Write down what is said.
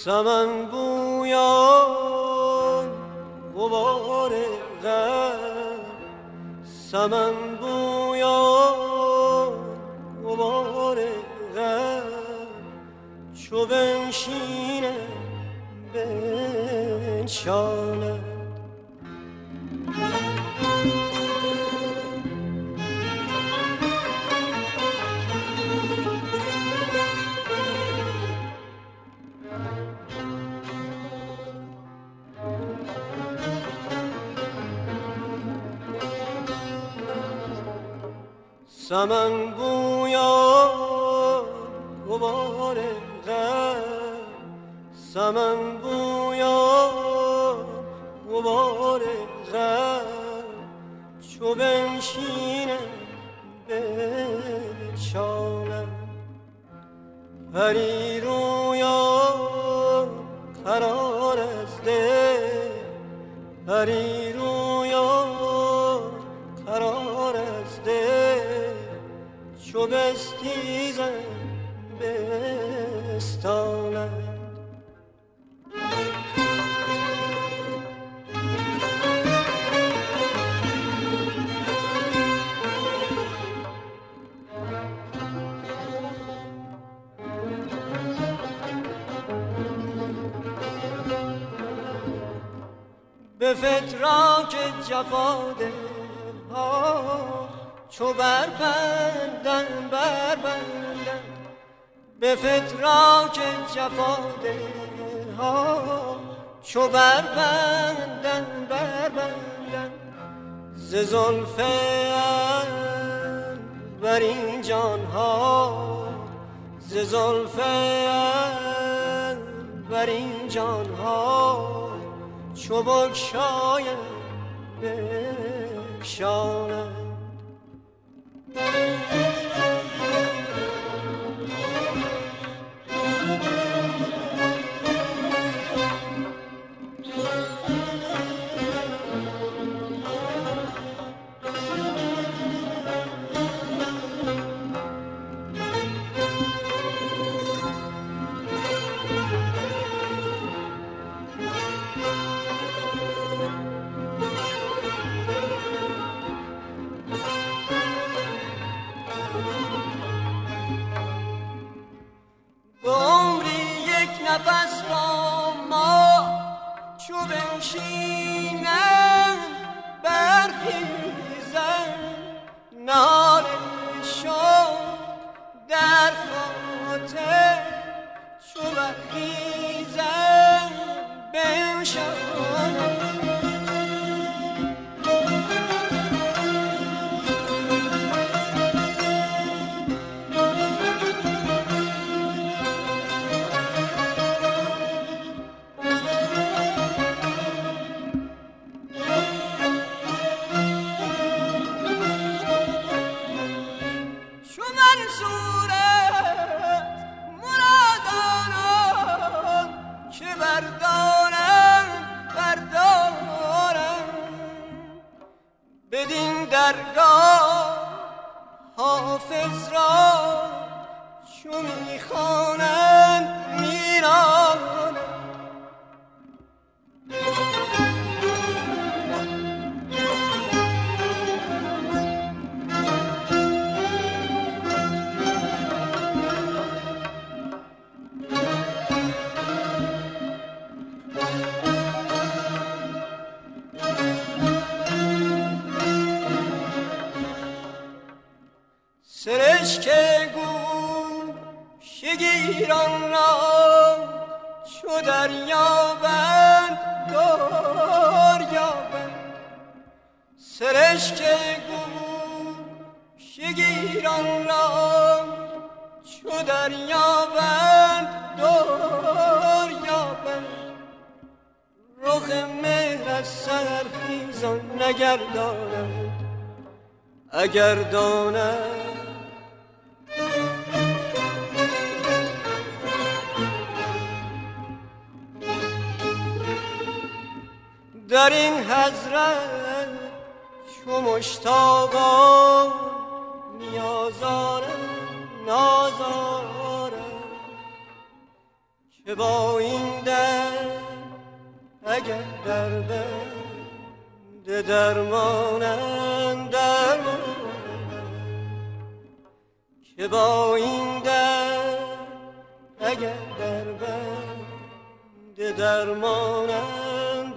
سمن بویان غبار غم، سمن بویان غبار غم، چو بنشینه بنشاند. سمن بویان غبار غم، سمن بویان غبار غم، چو بنشینه بنشاند. پری رویان قرار از دل، پری رویان قرار از دل، چو بستیزم بستاند. به فتراک جفا دلها چو بربندن بربندن، به فتراک جفا دلها چو بربندن بربندن، ز زلف بر این جانها، ز زلف بر این جانها، چو بگشایم بگشاند. نفس با ما چو بنشینم برخیزم، ناله شد در خاطر چو برخیزم بنشانم. بدین درگاه حافظ را چو میخوانند میرانند. سرشک گوشه گیران را چو دریابند دریابند، سرشک گوشه گیران را چو دریابند دریابند، رخ مهر از سرخیزان نگرداند اگر داند. در این حضرت چو مشتاقان نیازارم نازارم، که با این درد اگر در بند درمانم که با این درد اگر در بند درمانم